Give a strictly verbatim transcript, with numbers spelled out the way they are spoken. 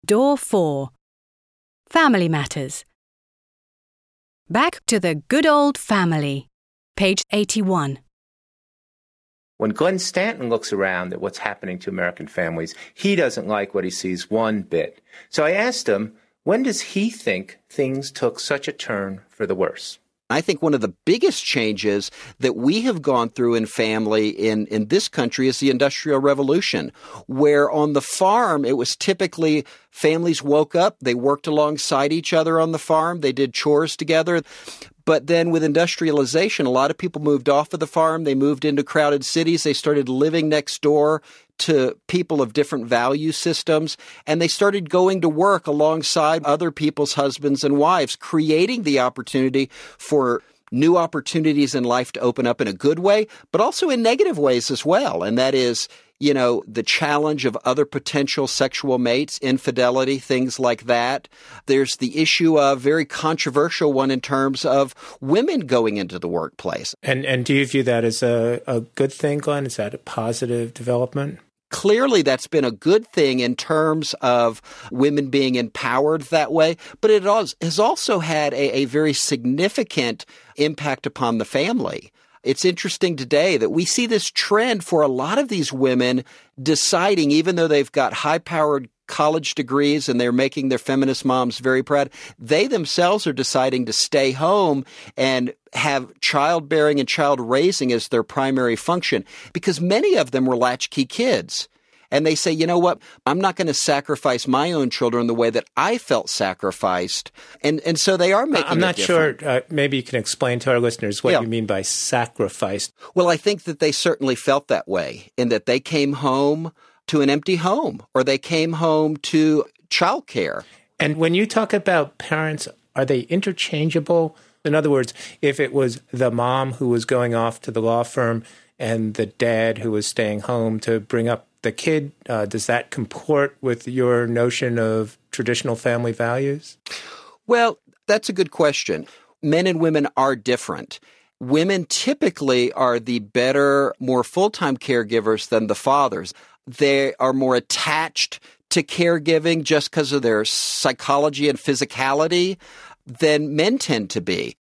Door four. Family Matters. Back to the good old family. Page eighty-one. When Glenn Stanton looks around at what's happening to American families, he doesn't like what he sees one bit. So I asked him, when does he think things took such a turn for the worse? I think one of the biggest changes that we have gone through in family in, in this country is the Industrial Revolution, where on the farm, it was typically families woke up, they worked alongside each other on the farm, they did chores together. But then with industrialization, a lot of people moved off of the farm. They moved into crowded cities. They started living next door to people of different value systems, and they started going to work alongside other people's husbands and wives, creating the opportunity for new opportunities in life to open up in a good way, but also in negative ways as well. And that is, you know, the challenge of other potential sexual mates, infidelity, things like that. There's the issue of very controversial one in terms of women going into the workplace. And and do you view that as a, a good thing, Glenn? Is that a positive development? Clearly, that's been a good thing in terms of women being empowered that way, but it has also had a, a very significant impact upon the family. It's interesting today that we see this trend for a lot of these women deciding, even though they've got high-powered college degrees and they're making their feminist moms very proud, they themselves are deciding to stay home and have childbearing and child raising as their primary function, because many of them were latchkey kids. And they say, you know what, I'm not going to sacrifice my own children the way that I felt sacrificed. And and so they are making I'm not it sure. different. Uh, maybe you can explain to our listeners what Yeah. you mean by sacrificed. Well, I think that they certainly felt that way, in that they came home to an empty home, or they came home to childcare. And when you talk about parents, are they interchangeable? In other words, if it was the mom who was going off to the law firm and the dad who was staying home to bring up the kid, uh, does that comport with your notion of traditional family values? Well, that's a good question. Men and women are different. Women typically are the better, more full-time caregivers than the fathers. They are more attached to caregiving just because of their psychology and physicality than men tend to be.